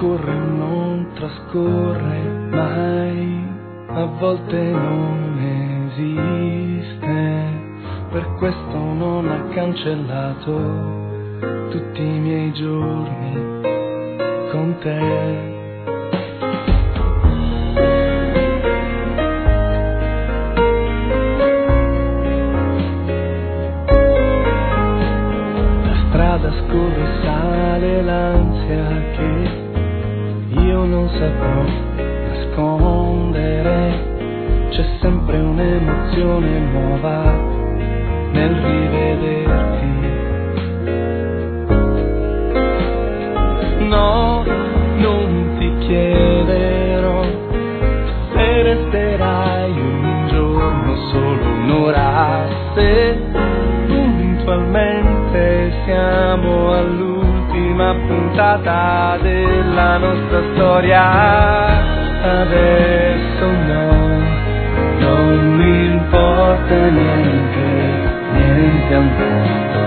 corre o non trascorre mai, a volte non esiste, per questo non ha cancellato tutti i miei giorni con te. La strada scorre, sale l'ansia che io non saprò nascondere, c'è sempre un'emozione nuova nel rivederti. No, non ti chiederò se resterai un giorno, solo un'ora, se puntualmente siamo all'ultima puntata della nostra storia. Adesso no, non mi importa niente al mondo,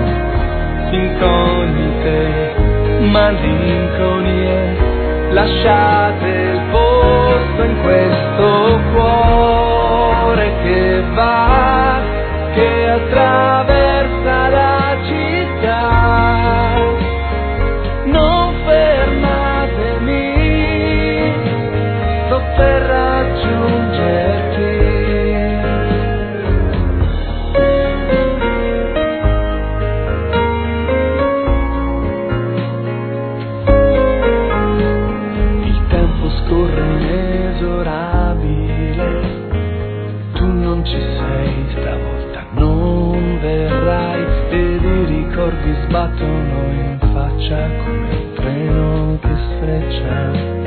incognite, malinconie, lasciate il posto in questo cuore che va, che attraversa la città. Non fermatemi, sto per raggiungerti. Scorre inesorabile, tu non ci sei, stavolta non verrai, ed i ricordi sbattono in faccia come un treno che sfreccia.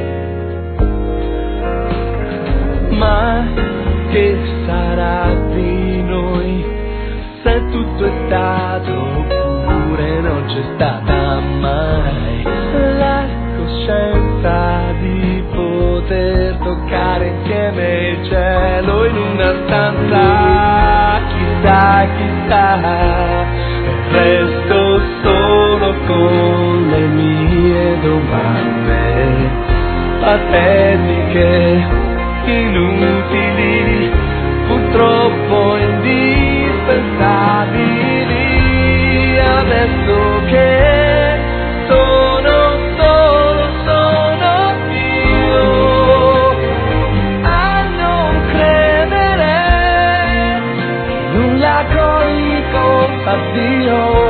Ma che sarà di noi, se tutto è stato oppure non c'è stata mai la coscienza di poter toccare insieme il cielo in una stanza. Chissà, resto solo con le mie domande patetiche, inutili, purtroppo indispensabili. Adesso che sono io a non credere in un lago di compasione.